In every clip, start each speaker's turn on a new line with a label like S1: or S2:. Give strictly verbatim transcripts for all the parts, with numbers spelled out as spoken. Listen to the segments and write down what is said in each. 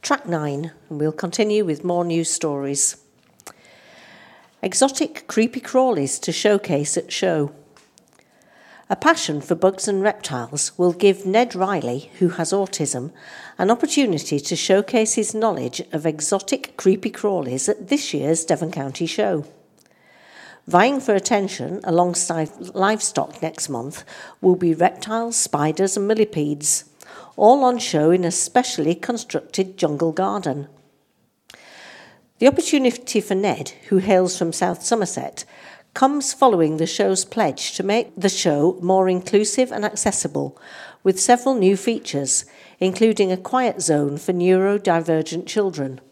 S1: Track nine, and we'll continue with more news stories. Exotic creepy crawlies to showcase at show. A passion for bugs and reptiles will give Ned Riley, who has autism, an opportunity to showcase his knowledge of exotic creepy crawlies at this year's Devon County Show. Vying for attention alongside livestock next month will be reptiles, spiders and millipedes, all on show in a specially constructed jungle garden. The opportunity for Ned, who hails from South Somerset, comes following the show's pledge to make the show more inclusive and accessible, with several new features, including a quiet zone for neurodivergent children.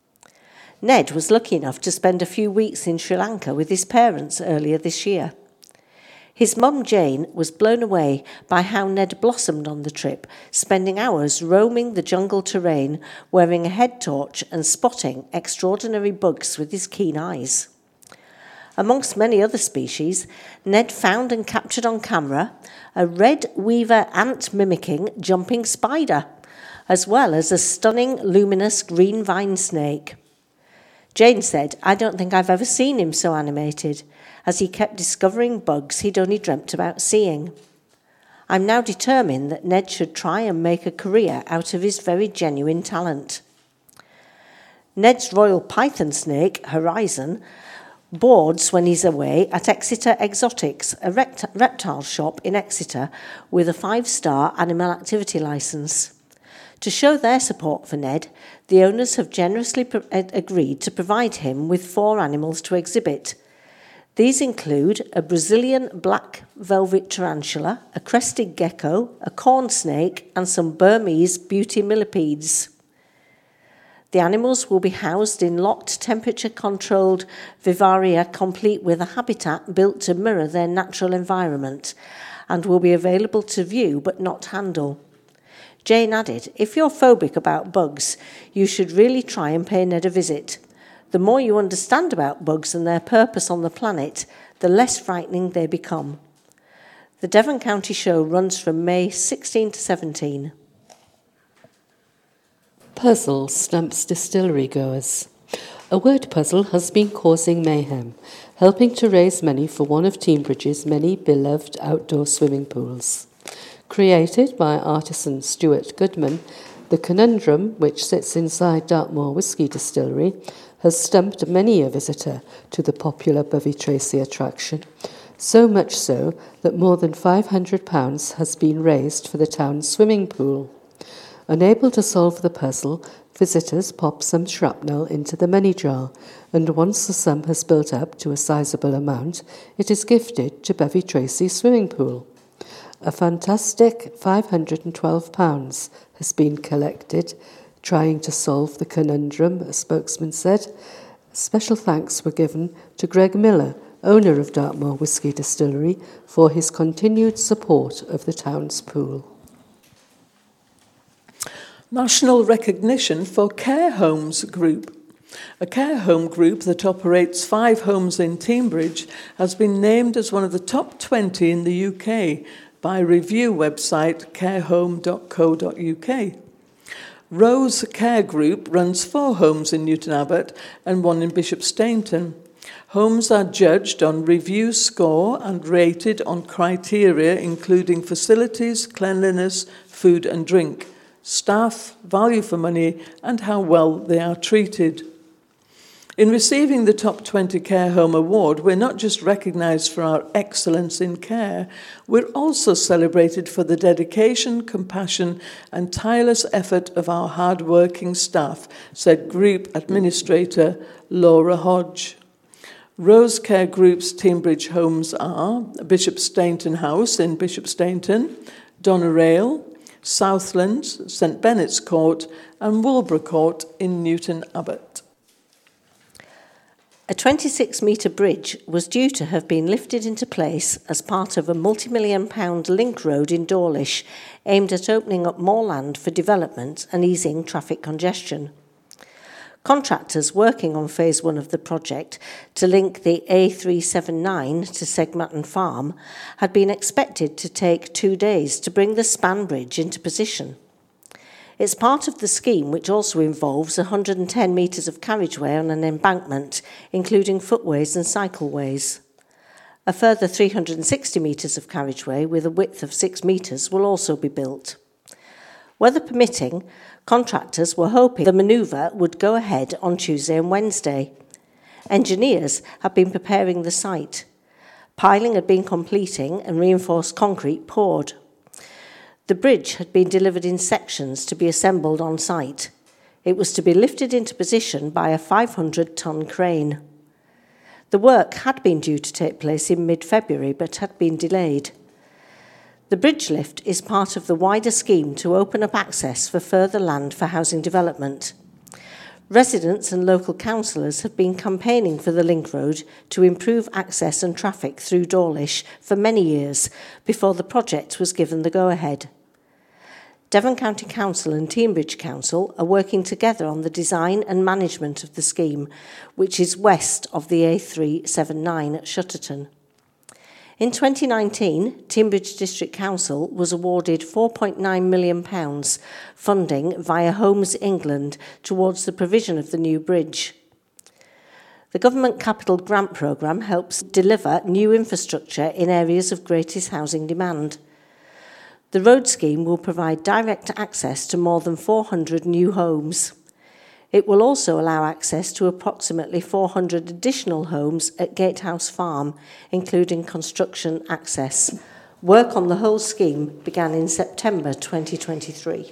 S1: Ned was lucky enough to spend a few weeks in Sri Lanka with his parents earlier this year. His mum Jane was blown away by how Ned blossomed on the trip, spending hours roaming the jungle terrain, wearing a head torch and spotting extraordinary bugs with his keen eyes. Amongst many other species, Ned found and captured on camera a red weaver ant-mimicking jumping spider, as well as a stunning luminous green vine snake. Jane said, "I don't think I've ever seen him so animated, as he kept discovering bugs he'd only dreamt about seeing. I'm now determined that Ned should try and make a career out of his very genuine talent." Ned's royal python snake, Horizon, boards when he's away at Exeter Exotics, a rept- reptile shop in Exeter with a five-star animal activity licence. To show their support for Ned, the owners have generously pro- agreed to provide him with four animals to exhibit. These include a Brazilian black velvet tarantula, a crested gecko, a corn snake, and some Burmese beauty millipedes. The animals will be housed in locked, temperature-controlled vivaria complete with a habitat built to mirror their natural environment and will be available to view but not handle. Jane added, "If you're phobic about bugs, you should really try and pay Ned a visit. The more you understand about bugs and their purpose on the planet, the less frightening they become." The Devon County Show runs from May sixteenth to seventeenth.
S2: Puzzle stumps distillery goers. A word puzzle has been causing mayhem, helping to raise money for one of Teambridge's many beloved outdoor swimming pools. Created by artisan Stuart Goodman, the conundrum, which sits inside Dartmoor Whisky Distillery, has stumped many a visitor to the popular Bovey Tracy attraction, so much so that more than five hundred pounds has been raised for the town's swimming pool. Unable to solve the puzzle, visitors pop some shrapnel into the money jar, and once the sum has built up to a sizable amount, it is gifted to Bovey Tracy swimming pool. A fantastic five hundred twelve pounds has been collected, trying to solve the conundrum, a spokesman said. Special thanks were given to Greg Miller, owner of Dartmoor Whisky Distillery, for his continued support of the town's pool.
S3: National recognition for Care Homes Group. A care home group that operates five homes in Teambridge has been named as one of the top twenty in the U K by review website carehome dot co dot uk. Rose Care Group runs four homes in Newton Abbot and one in Bishop Stainton. Homes are judged on review score and rated on criteria including facilities, cleanliness, food and drink, staff, value for money, and how well they are treated. In receiving the Top twenty Care Home Award, we're not just recognised for our excellence in care, we're also celebrated for the dedication, compassion, and tireless effort of our hard-working staff, said Group Administrator Laura Hodge. Rose Care Group's Teambridge homes are Bishop Stainton House in Bishop Stainton, Doneraile, Southlands, St Bennett's Court, and Woolborough Court in Newton Abbot.
S1: A twenty-six metre bridge was due to have been lifted into place as part of a multi-million pound link road in Dawlish, aimed at opening up more land for development and easing traffic congestion. Contractors working on phase one of the project to link the A three seventy-nine to Segmatton Farm had been expected to take two days to bring the span bridge into position. It's part of the scheme which also involves one hundred ten metres of carriageway on an embankment, including footways and cycleways. A further three hundred sixty metres of carriageway with a width of six metres will also be built. Weather permitting, contractors were hoping the manoeuvre would go ahead on Tuesday and Wednesday. Engineers have been preparing the site. Piling had been completing and reinforced concrete poured. The bridge had been delivered in sections to be assembled on site. It was to be lifted into position by a five hundred tonne crane. The work had been due to take place in mid-February but had been delayed. The bridge lift is part of the wider scheme to open up access for further land for housing development. Residents and local councillors have been campaigning for the link road to improve access and traffic through Dawlish for many years before the project was given the go-ahead. Devon County Council and Teignbridge Council are working together on the design and management of the scheme, which is west of the A three seventy-nine at Shutterton. In twenty nineteen, Teignbridge District Council was awarded four point nine million pounds funding via Homes England towards the provision of the new bridge. The Government Capital Grant Programme helps deliver new infrastructure in areas of greatest housing demand. The road scheme will provide direct access to more than four hundred new homes. It will also allow access to approximately four hundred additional homes at Gatehouse Farm, including construction access. Work on the whole scheme began in September twenty twenty-three.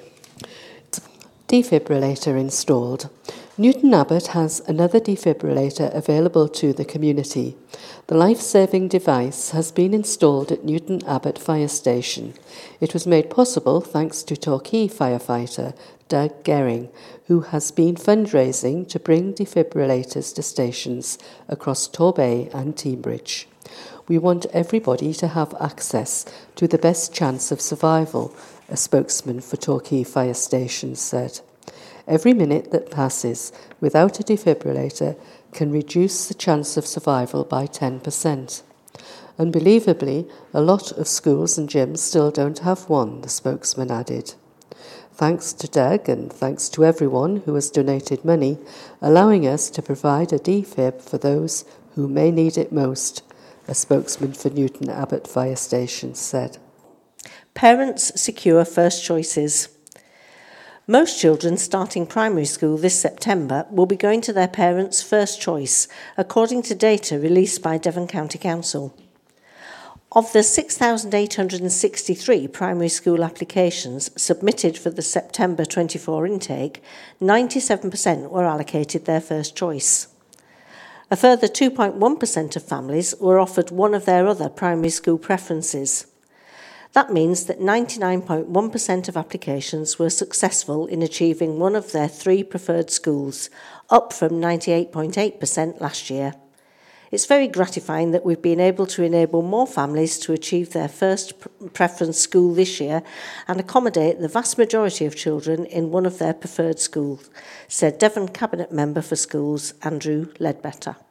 S2: Defibrillator installed. Newton Abbot has another defibrillator available to the community. The life-saving device has been installed at Newton Abbot Fire Station. It was made possible thanks to Torquay firefighter Doug Gehring, who has been fundraising to bring defibrillators to stations across Torbay and Teignbridge. We want everybody to have access to the best chance of survival, a spokesman for Torquay Fire Station said. Every minute that passes without a defibrillator can reduce the chance of survival by ten percent. Unbelievably, a lot of schools and gyms still don't have one, the spokesman added. Thanks to Doug and thanks to everyone who has donated money, allowing us to provide a defib for those who may need it most, a spokesman for Newton Abbot Fire Station said.
S1: Parents secure first choices. Most children starting primary school this September will be going to their parents' first choice, according to data released by Devon County Council. Of the six thousand eight hundred sixty-three primary school applications submitted for the September twenty-four intake, ninety-seven percent were allocated their first choice. A further two point one percent of families were offered one of their other primary school preferences. That means that ninety-nine point one percent of applications were successful in achieving one of their three preferred schools, up from ninety-eight point eight percent last year. It's very gratifying that we've been able to enable more families to achieve their first preference school this year and accommodate the vast majority of children in one of their preferred schools, said Devon Cabinet Member for Schools Andrew Ledbetter.